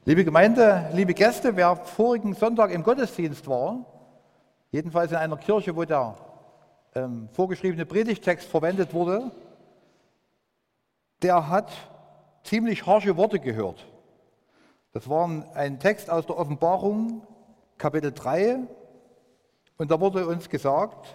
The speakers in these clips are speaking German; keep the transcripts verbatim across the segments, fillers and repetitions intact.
Liebe Gemeinde, liebe Gäste, wer vorigen Sonntag im Gottesdienst war, jedenfalls in einer Kirche, wo der ähm, vorgeschriebene Predigttext verwendet wurde, der hat ziemlich harsche Worte gehört. Das war ein Text aus der Offenbarung, Kapitel drei, und da wurde uns gesagt: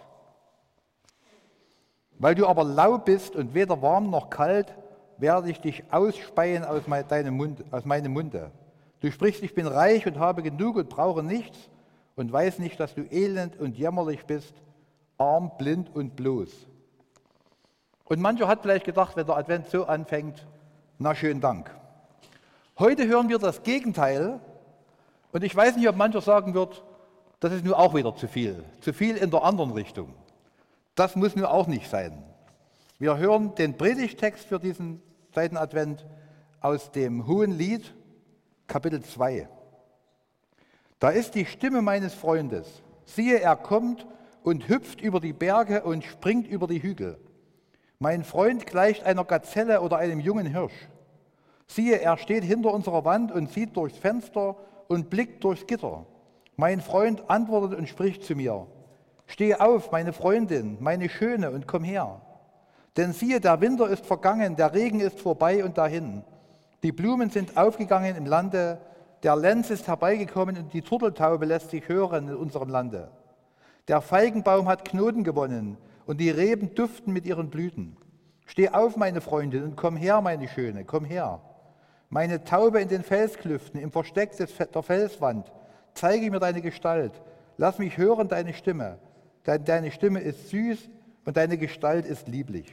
Weil du aber lau bist und weder warm noch kalt, werde ich dich ausspeien aus meinem Mund, aus meinem Munde. Du sprichst, ich bin reich und habe genug und brauche nichts und weiß nicht, dass du elend und jämmerlich bist, arm, blind und bloß. Und mancher hat vielleicht gedacht, wenn der Advent so anfängt, na schönen Dank. Heute hören wir das Gegenteil und ich weiß nicht, ob mancher sagen wird, das ist nun auch wieder zu viel, zu viel in der anderen Richtung. Das muss nun auch nicht sein. Wir hören den Predigttext für diesen zweiten Advent aus dem Hohenlied, Kapitel zwei. Da ist die Stimme meines Freundes. Siehe, er kommt und hüpft über die Berge und springt über die Hügel. Mein Freund gleicht einer Gazelle oder einem jungen Hirsch. Siehe, er steht hinter unserer Wand und sieht durchs Fenster und blickt durchs Gitter. Mein Freund antwortet und spricht zu mir: Steh auf, meine Freundin, meine Schöne, und komm her. Denn siehe, der Winter ist vergangen, der Regen ist vorbei und dahin. Die Blumen sind aufgegangen im Lande, der Lenz ist herbeigekommen und die Turteltaube lässt sich hören in unserem Lande. Der Feigenbaum hat Knoten gewonnen und die Reben duften mit ihren Blüten. Steh auf, meine Freundin, und komm her, meine Schöne, komm her. Meine Taube in den Felsklüften, im Versteck des, der Felswand, zeige mir deine Gestalt. Lass mich hören deine Stimme, denn deine Stimme ist süß und deine Gestalt ist lieblich.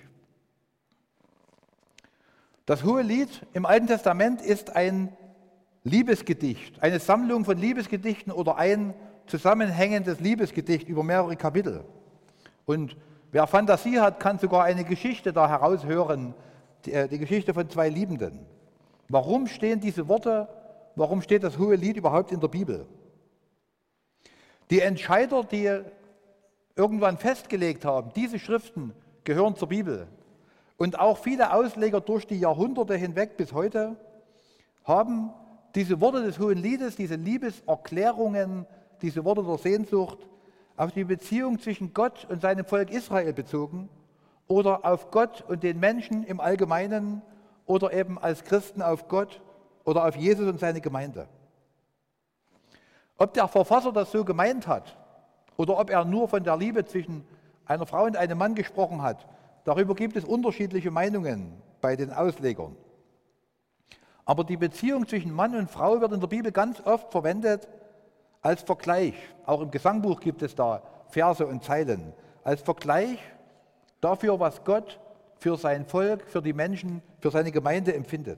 Das Hohelied im Alten Testament ist ein Liebesgedicht, eine Sammlung von Liebesgedichten oder ein zusammenhängendes Liebesgedicht über mehrere Kapitel. Und wer Fantasie hat, kann sogar eine Geschichte da heraushören, die, die Geschichte von zwei Liebenden. Warum stehen diese Worte, warum steht das Hohelied überhaupt in der Bibel? Die Entscheider, die irgendwann festgelegt haben, diese Schriften gehören zur Bibel, und auch viele Ausleger durch die Jahrhunderte hinweg bis heute haben diese Worte des Hohenliedes, diese Liebeserklärungen, diese Worte der Sehnsucht auf die Beziehung zwischen Gott und seinem Volk Israel bezogen oder auf Gott und den Menschen im Allgemeinen oder eben als Christen auf Gott oder auf Jesus und seine Gemeinde. Ob der Verfasser das so gemeint hat oder ob er nur von der Liebe zwischen einer Frau und einem Mann gesprochen hat, darüber gibt es unterschiedliche Meinungen bei den Auslegern. Aber die Beziehung zwischen Mann und Frau wird in der Bibel ganz oft verwendet als Vergleich. Auch im Gesangbuch gibt es da Verse und Zeilen. Als Vergleich dafür, was Gott für sein Volk, für die Menschen, für seine Gemeinde empfindet.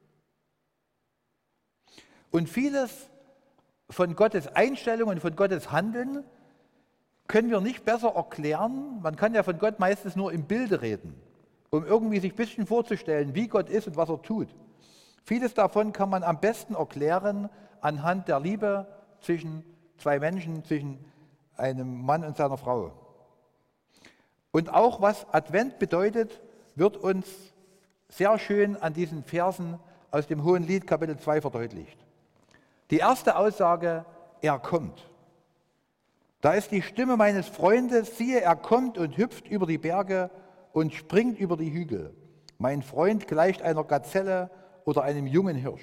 Und vieles von Gottes Einstellung und von Gottes Handeln können wir nicht besser erklären. Man kann ja von Gott meistens nur im Bilde reden, um irgendwie sich ein bisschen vorzustellen, wie Gott ist und was er tut. Vieles davon kann man am besten erklären anhand der Liebe zwischen zwei Menschen, zwischen einem Mann und seiner Frau. Und auch was Advent bedeutet, wird uns sehr schön an diesen Versen aus dem Hohenlied Kapitel zwei verdeutlicht. Die erste Aussage: Er kommt. Da ist die Stimme meines Freundes, siehe, er kommt und hüpft über die Berge und springt über die Hügel. Mein Freund gleicht einer Gazelle oder einem jungen Hirsch.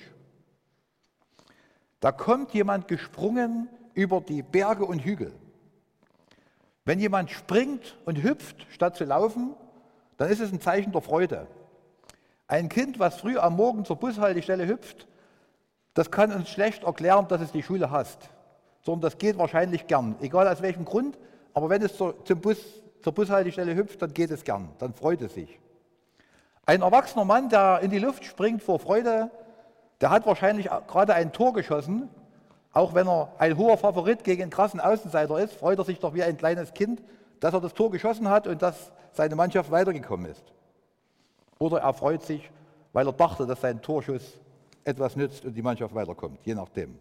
Da kommt jemand gesprungen über die Berge und Hügel. Wenn jemand springt und hüpft, statt zu laufen, dann ist es ein Zeichen der Freude. Ein Kind, was früh am Morgen zur Bushaltestelle hüpft, das kann uns schlecht erklären, dass es die Schule hasst. Sondern das geht wahrscheinlich gern, egal aus welchem Grund, aber wenn es zur, zum Bus, zur Bushaltestelle hüpft, dann geht es gern, dann freut es sich. Ein erwachsener Mann, der in die Luft springt vor Freude, der hat wahrscheinlich gerade ein Tor geschossen, auch wenn er ein hoher Favorit gegen einen krassen Außenseiter ist, freut er sich doch wie ein kleines Kind, dass er das Tor geschossen hat und dass seine Mannschaft weitergekommen ist. Oder er freut sich, weil er dachte, dass sein Torschuss etwas nützt und die Mannschaft weiterkommt, je nachdem.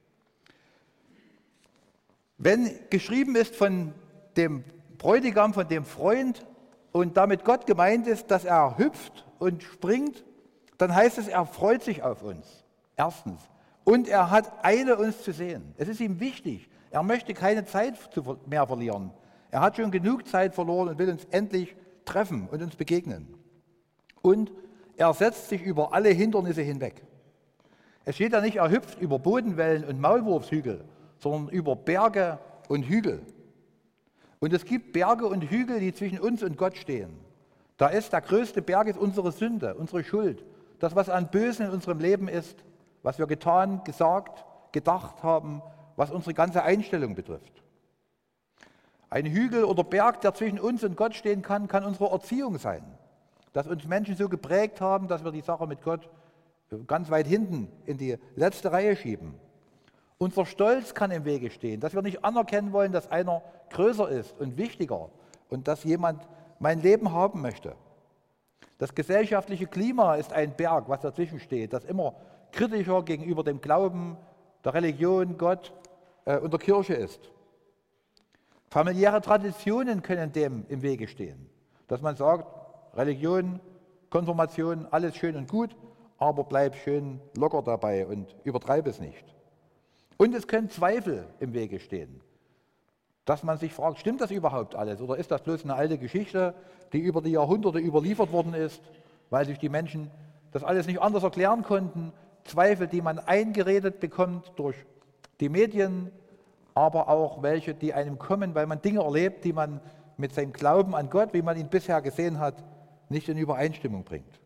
Wenn geschrieben ist von dem Bräutigam, von dem Freund und damit Gott gemeint ist, dass er hüpft und springt, dann heißt es, er freut sich auf uns. Erstens. Und er hat Eile, uns zu sehen. Es ist ihm wichtig. Er möchte keine Zeit mehr verlieren. Er hat schon genug Zeit verloren und will uns endlich treffen und uns begegnen. Und er setzt sich über alle Hindernisse hinweg. Es steht ja nicht, er hüpft über Bodenwellen und Maulwurfshügel, sondern über Berge und Hügel. Und es gibt Berge und Hügel, die zwischen uns und Gott stehen. Da ist der größte Berg ist unsere Sünde, unsere Schuld. Das, was an Bösen in unserem Leben ist, was wir getan, gesagt, gedacht haben, was unsere ganze Einstellung betrifft. Ein Hügel oder Berg, der zwischen uns und Gott stehen kann, kann unsere Erziehung sein. Dass uns Menschen so geprägt haben, dass wir die Sache mit Gott ganz weit hinten in die letzte Reihe schieben. Unser Stolz kann im Wege stehen, dass wir nicht anerkennen wollen, dass einer größer ist und wichtiger und dass jemand mein Leben haben möchte. Das gesellschaftliche Klima ist ein Berg, was dazwischen steht, das immer kritischer gegenüber dem Glauben, der Religion, Gott äh, und der Kirche ist. Familiäre Traditionen können dem im Wege stehen, dass man sagt, Religion, Konfirmation, alles schön und gut, aber bleib schön locker dabei und übertreibe es nicht. Und es können Zweifel im Wege stehen, dass man sich fragt, stimmt das überhaupt alles oder ist das bloß eine alte Geschichte, die über die Jahrhunderte überliefert worden ist, weil sich die Menschen das alles nicht anders erklären konnten. Zweifel, die man eingeredet bekommt durch die Medien, aber auch welche, die einem kommen, weil man Dinge erlebt, die man mit seinem Glauben an Gott, wie man ihn bisher gesehen hat, nicht in Übereinstimmung bringt.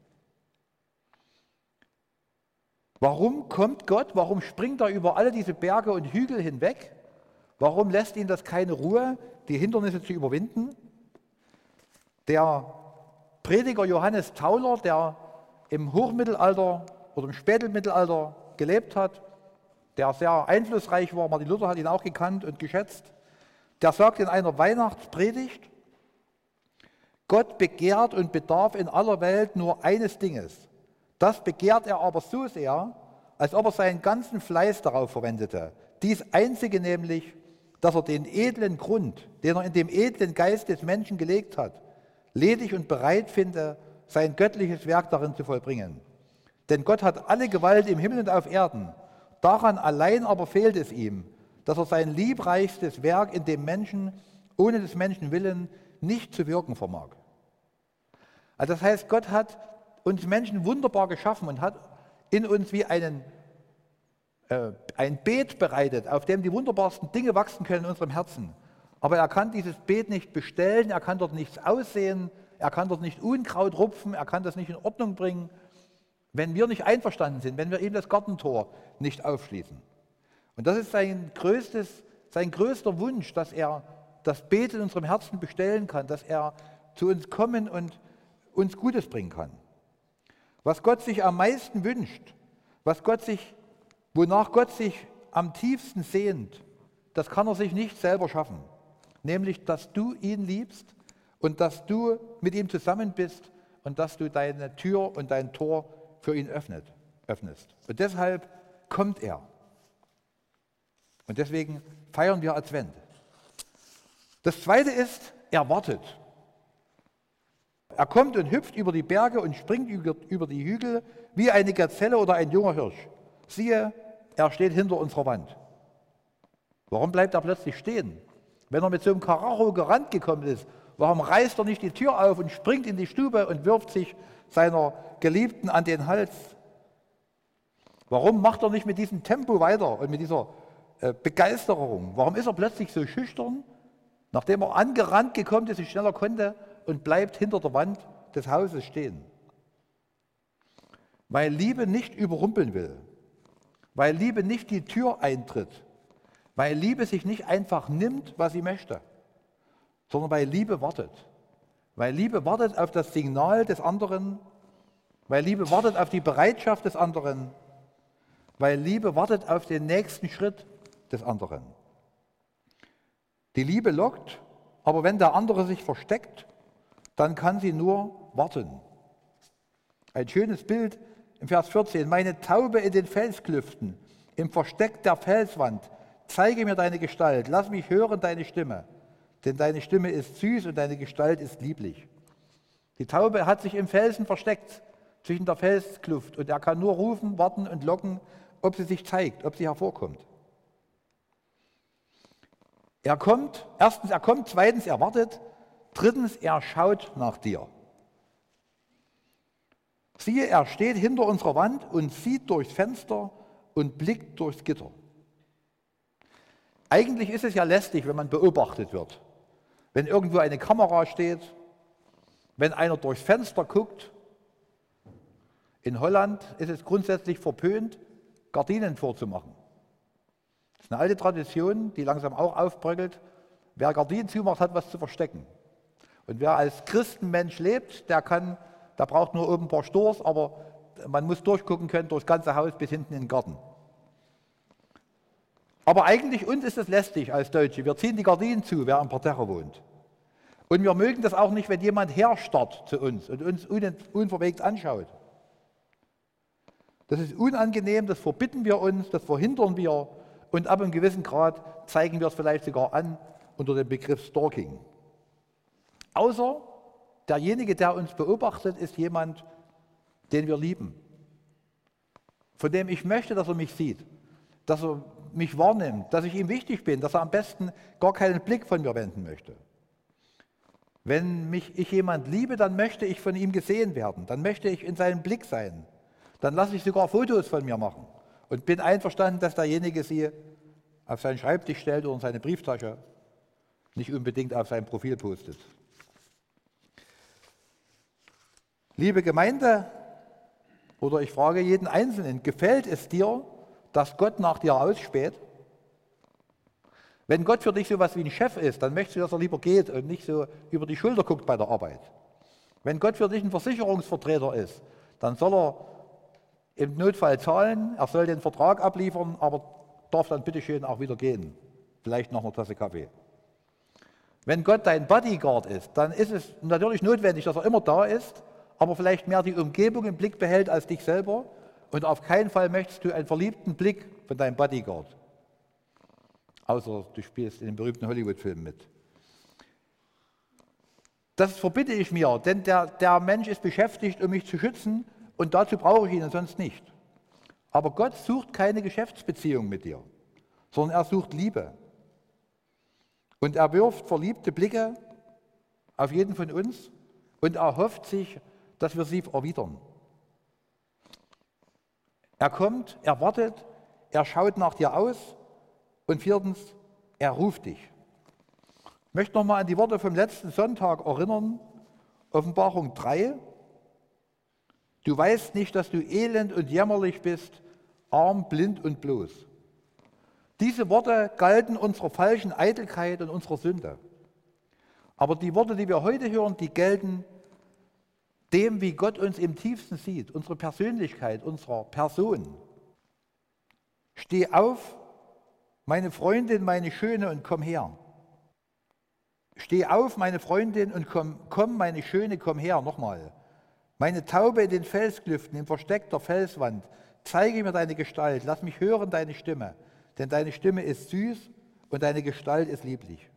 Warum kommt Gott? Warum springt er über alle diese Berge und Hügel hinweg? Warum lässt ihn das keine Ruhe, die Hindernisse zu überwinden? Der Prediger Johannes Tauler, der im Hochmittelalter oder im Spätmittelalter gelebt hat, der sehr einflussreich war, Martin Luther hat ihn auch gekannt und geschätzt, der sagt in einer Weihnachtspredigt, Gott begehrt und bedarf in aller Welt nur eines Dinges. Das begehrt er aber so sehr, als ob er seinen ganzen Fleiß darauf verwendete. Dies Einzige nämlich, dass er den edlen Grund, den er in dem edlen Geist des Menschen gelegt hat, ledig und bereit finde, sein göttliches Werk darin zu vollbringen. Denn Gott hat alle Gewalt im Himmel und auf Erden. Daran allein aber fehlt es ihm, dass er sein liebreichstes Werk in dem Menschen, ohne des Menschen Willen, nicht zu wirken vermag. Also das heißt, Gott hat uns Menschen wunderbar geschaffen und hat in uns wie einen, äh, ein Beet bereitet, auf dem die wunderbarsten Dinge wachsen können in unserem Herzen. Aber er kann dieses Beet nicht bestellen, er kann dort nichts aussehen, er kann dort nicht Unkraut rupfen, er kann das nicht in Ordnung bringen, wenn wir nicht einverstanden sind, wenn wir ihm das Gartentor nicht aufschließen. Und das ist sein, größtes, sein größter Wunsch, dass er das Beet in unserem Herzen bestellen kann, dass er zu uns kommen und uns Gutes bringen kann. Was Gott sich am meisten wünscht, was Gott sich, wonach Gott sich am tiefsten sehnt, das kann er sich nicht selber schaffen. Nämlich, dass du ihn liebst und dass du mit ihm zusammen bist und dass du deine Tür und dein Tor für ihn öffnet, öffnest. Und deshalb kommt er. Und deswegen feiern wir Advent. Das Zweite ist, er wartet. Er kommt und hüpft über die Berge und springt über die Hügel wie eine Gazelle oder ein junger Hirsch. Siehe, er steht hinter unserer Wand. Warum bleibt er plötzlich stehen? Wenn er mit so einem Karacho gerannt gekommen ist, warum reißt er nicht die Tür auf und springt in die Stube und wirft sich seiner Geliebten an den Hals? Warum macht er nicht mit diesem Tempo weiter und mit dieser äh, Begeisterung? Warum ist er plötzlich so schüchtern, nachdem er angerannt gekommen ist und schneller konnte und bleibt hinter der Wand des Hauses stehen? Weil Liebe nicht überrumpeln will, weil Liebe nicht die Tür eintritt, weil Liebe sich nicht einfach nimmt, was sie möchte, sondern weil Liebe wartet. Weil Liebe wartet auf das Signal des anderen, weil Liebe wartet auf die Bereitschaft des anderen, weil Liebe wartet auf den nächsten Schritt des anderen. Die Liebe lockt, aber wenn der andere sich versteckt, dann kann sie nur warten. Ein schönes Bild im Vers vierzehn. Meine Taube in den Felsklüften, im Versteck der Felswand, zeige mir deine Gestalt, lass mich hören deine Stimme, denn deine Stimme ist süß und deine Gestalt ist lieblich. Die Taube hat sich im Felsen versteckt, zwischen der Felskluft, und er kann nur rufen, warten und locken, ob sie sich zeigt, ob sie hervorkommt. Er kommt, erstens, er kommt, zweitens, er wartet, drittens, er schaut nach dir. Siehe, er steht hinter unserer Wand und sieht durchs Fenster und blickt durchs Gitter. Eigentlich ist es ja lästig, wenn man beobachtet wird. Wenn irgendwo eine Kamera steht, wenn einer durchs Fenster guckt. In Holland ist es grundsätzlich verpönt, Gardinen vorzumachen. Das ist eine alte Tradition, die langsam auch aufbröckelt. Wer Gardinen zumacht, hat was zu verstecken. Und wer als Christenmensch lebt, der kann, der braucht nur oben ein paar Stores, aber man muss durchgucken können durchs ganze Haus bis hinten in den Garten. Aber eigentlich uns ist es lästig als Deutsche. Wir ziehen die Gardinen zu, wer am Parterre wohnt. Und wir mögen das auch nicht, wenn jemand herstarrt zu uns und uns unverwegt anschaut. Das ist unangenehm, das verbitten wir uns, das verhindern wir und ab einem gewissen Grad zeigen wir es vielleicht sogar an unter dem Begriff Stalking. Außer derjenige, der uns beobachtet, ist jemand, den wir lieben, von dem ich möchte, dass er mich sieht, dass er mich wahrnimmt, dass ich ihm wichtig bin, dass er am besten gar keinen Blick von mir wenden möchte. Wenn mich ich jemand liebe, dann möchte ich von ihm gesehen werden, dann möchte ich in seinem Blick sein. Dann lasse ich sogar Fotos von mir machen und bin einverstanden, dass derjenige sie auf seinen Schreibtisch stellt oder in seine Brieftasche, nicht unbedingt auf sein Profil postet. Liebe Gemeinde, oder ich frage jeden Einzelnen, gefällt es dir, dass Gott nach dir ausspäht? Wenn Gott für dich so etwas wie ein Chef ist, dann möchtest du, dass er lieber geht und nicht so über die Schulter guckt bei der Arbeit. Wenn Gott für dich ein Versicherungsvertreter ist, dann soll er im Notfall zahlen, er soll den Vertrag abliefern, aber darf dann bitteschön auch wieder gehen. Vielleicht noch eine Tasse Kaffee. Wenn Gott dein Bodyguard ist, dann ist es natürlich notwendig, dass er immer da ist, aber vielleicht mehr die Umgebung im Blick behält als dich selber. Und auf keinen Fall möchtest du einen verliebten Blick von deinem Bodyguard. Außer du spielst in den berühmten Hollywood-Filmen mit. Das verbitte ich mir, denn der, der Mensch ist beschäftigt, um mich zu schützen und dazu brauche ich ihn und sonst nicht. Aber Gott sucht keine Geschäftsbeziehung mit dir, sondern er sucht Liebe. Und er wirft verliebte Blicke auf jeden von uns und er hofft sich, dass wir sie erwidern. Er kommt, er wartet, er schaut nach dir aus und viertens, er ruft dich. Ich möchte nochmal an die Worte vom letzten Sonntag erinnern, Offenbarung drei. Du weißt nicht, dass du elend und jämmerlich bist, arm, blind und bloß. Diese Worte galten unserer falschen Eitelkeit und unserer Sünde. Aber die Worte, die wir heute hören, die gelten dem, wie Gott uns im tiefsten sieht, unsere Persönlichkeit, unserer Person. Steh auf, meine Freundin, meine Schöne, und komm her. Steh auf, meine Freundin, und komm, komm, meine Schöne, komm her. Nochmal. Meine Taube in den Felsklüften, im Versteck der Felswand, zeige mir deine Gestalt, lass mich hören deine Stimme, denn deine Stimme ist süß und deine Gestalt ist lieblich.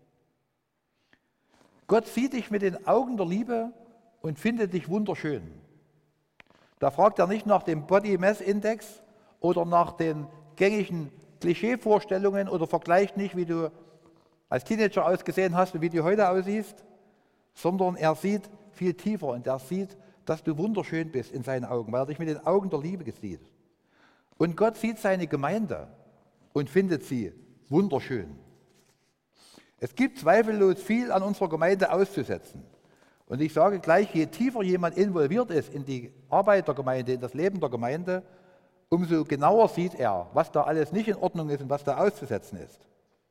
Gott sieht dich mit den Augen der Liebe und findet dich wunderschön. Da fragt er nicht nach dem Body Mass Index oder nach den gängigen Klischeevorstellungen oder vergleicht nicht, wie du als Teenager ausgesehen hast und wie du heute aussiehst, sondern er sieht viel tiefer und er sieht, dass du wunderschön bist in seinen Augen, weil er dich mit den Augen der Liebe sieht. Und Gott sieht seine Gemeinde und findet sie wunderschön. Es gibt zweifellos viel an unserer Gemeinde auszusetzen. Und ich sage gleich, je tiefer jemand involviert ist in die Arbeit der Gemeinde, in das Leben der Gemeinde, umso genauer sieht er, was da alles nicht in Ordnung ist und was da auszusetzen ist.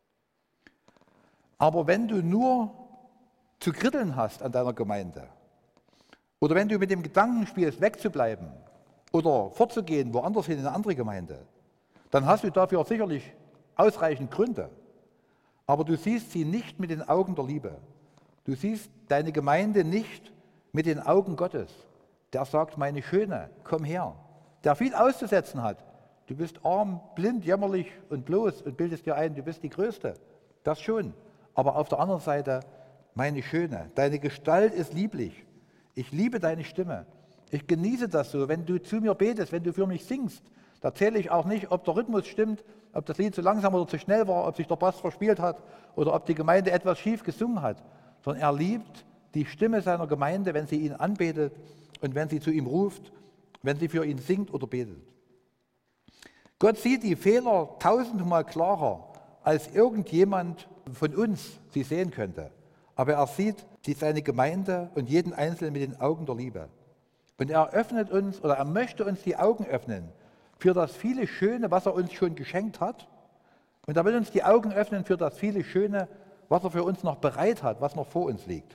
Aber wenn du nur zu kritteln hast an deiner Gemeinde oder wenn du mit dem Gedanken spielst, wegzubleiben oder fortzugehen, woanders hin in eine andere Gemeinde, dann hast du dafür sicherlich ausreichend Gründe. Aber du siehst sie nicht mit den Augen der Liebe. Du siehst deine Gemeinde nicht mit den Augen Gottes. Der sagt, meine Schöne, komm her. Der viel auszusetzen hat. Du bist arm, blind, jämmerlich und bloß und bildest dir ein, du bist die Größte. Das schon. Aber auf der anderen Seite, meine Schöne, deine Gestalt ist lieblich. Ich liebe deine Stimme. Ich genieße das so, wenn du zu mir betest, wenn du für mich singst, Da zähle ich auch nicht, ob der Rhythmus stimmt, ob das Lied zu langsam oder zu schnell war, ob sich der Bass verspielt hat oder ob die Gemeinde etwas schief gesungen hat, sondern er liebt die Stimme seiner Gemeinde, wenn sie ihn anbetet und wenn sie zu ihm ruft, wenn sie für ihn singt oder betet. Gott sieht die Fehler tausendmal klarer, als irgendjemand von uns sie sehen könnte. Aber er sieht seine Gemeinde und jeden Einzelnen mit den Augen der Liebe. Und er öffnet uns oder er möchte uns die Augen öffnen für das viele Schöne, was er uns schon geschenkt hat. Und er will uns die Augen öffnen für das viele Schöne, was er für uns noch bereit hat, was noch vor uns liegt.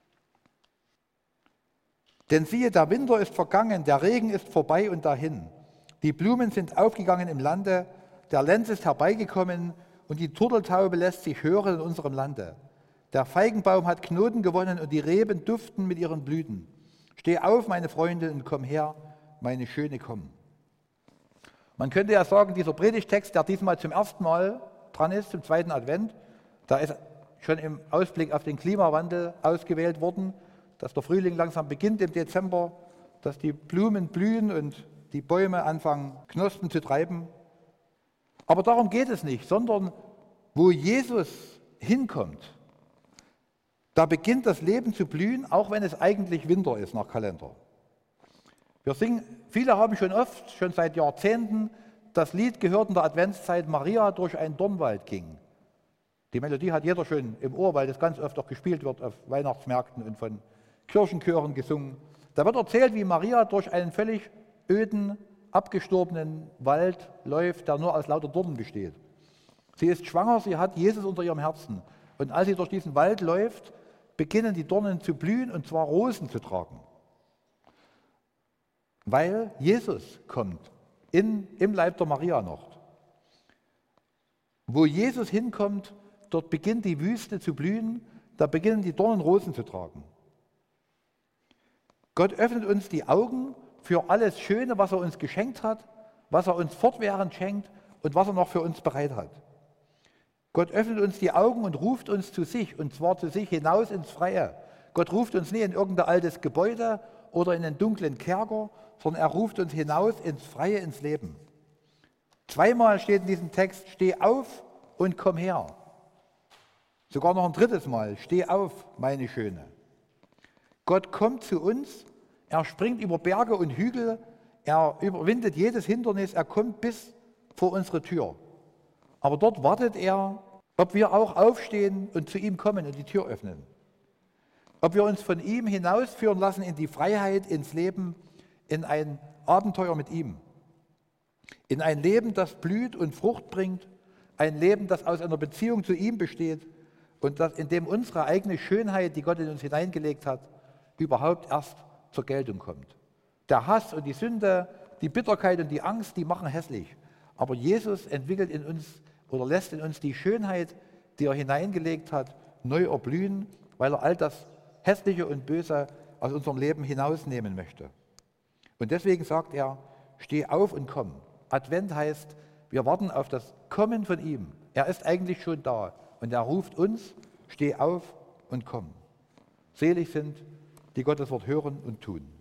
Denn siehe, der Winter ist vergangen, der Regen ist vorbei und dahin. Die Blumen sind aufgegangen im Lande, der Lenz ist herbeigekommen und die Turteltaube lässt sich hören in unserem Lande. Der Feigenbaum hat Knoten gewonnen und die Reben duften mit ihren Blüten. Steh auf, meine Freunde, und komm her, meine Schöne, komm. Man könnte ja sagen, dieser Predigtext, der diesmal zum ersten Mal dran ist, zum zweiten Advent, da ist schon im Ausblick auf den Klimawandel ausgewählt worden, dass der Frühling langsam beginnt im Dezember, dass die Blumen blühen und die Bäume anfangen, Knospen zu treiben. Aber darum geht es nicht, sondern wo Jesus hinkommt, da beginnt das Leben zu blühen, auch wenn es eigentlich Winter ist nach Kalender. Wir singen, viele haben schon oft, schon seit Jahrzehnten, das Lied gehört in der Adventszeit, Maria durch einen Dornwald ging. Die Melodie hat jeder schon im Ohr, weil das ganz oft auch gespielt wird auf Weihnachtsmärkten und von Kirchenchören gesungen. Da wird erzählt, wie Maria durch einen völlig öden, abgestorbenen Wald läuft, der nur aus lauter Dornen besteht. Sie ist schwanger, sie hat Jesus unter ihrem Herzen. Und als sie durch diesen Wald läuft, beginnen die Dornen zu blühen und zwar Rosen zu tragen. Weil Jesus kommt, in, im Leib der Maria noch. Wo Jesus hinkommt, dort beginnt die Wüste zu blühen, da beginnen die Dornen Rosen zu tragen. Gott öffnet uns die Augen für alles Schöne, was er uns geschenkt hat, was er uns fortwährend schenkt und was er noch für uns bereit hat. Gott öffnet uns die Augen und ruft uns zu sich, und zwar zu sich hinaus ins Freie. Gott ruft uns nicht in irgendein altes Gebäude oder in einen dunklen Kerker, sondern er ruft uns hinaus ins Freie, ins Leben. Zweimal steht in diesem Text, steh auf und komm her. Sogar noch ein drittes Mal, steh auf, meine Schöne. Gott kommt zu uns, er springt über Berge und Hügel, er überwindet jedes Hindernis, er kommt bis vor unsere Tür. Aber dort wartet er, ob wir auch aufstehen und zu ihm kommen und die Tür öffnen. Ob wir uns von ihm hinausführen lassen in die Freiheit, ins Leben, in ein Abenteuer mit ihm. In ein Leben, das blüht und Frucht bringt, ein Leben, das aus einer Beziehung zu ihm besteht und das, in dem unsere eigene Schönheit, die Gott in uns hineingelegt hat, überhaupt erst zur Geltung kommt. Der Hass und die Sünde, die Bitterkeit und die Angst, die machen hässlich. Aber Jesus entwickelt in uns oder lässt in uns die Schönheit, die er hineingelegt hat, neu erblühen, weil er all das Hässliche und Böse aus unserem Leben hinausnehmen möchte. Und deswegen sagt er, steh auf und komm. Advent heißt, wir warten auf das Kommen von ihm. Er ist eigentlich schon da und er ruft uns, steh auf und komm. Selig sind, die Gottes Wort hören und tun.